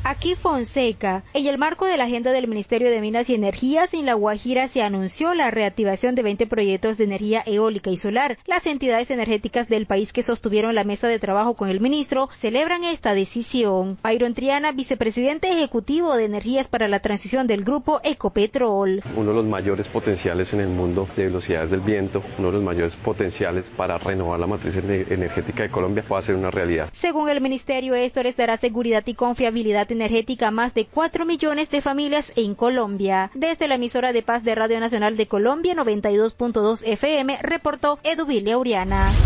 Aquí Fonseca. En el marco de la agenda del Ministerio de Minas y Energías, en La Guajira se anunció la reactivación de 20 proyectos de energía eólica y solar. Las entidades energéticas del país que sostuvieron la mesa de trabajo con el ministro celebran esta decisión. Byron Triana, vicepresidente ejecutivo de Energías para la Transición del grupo Ecopetrol. Uno de los mayores potenciales en el mundo de velocidades del viento, uno de los mayores potenciales para renovar la matriz energética de Colombia puede ser una realidad. Según el ministerio, esto les dará seguridad y confiabilidad energética a más de 4 millones de familias en Colombia. Desde la emisora de Paz de Radio Nacional de Colombia, 92.2 FM, reportó Eduvilia Uriana.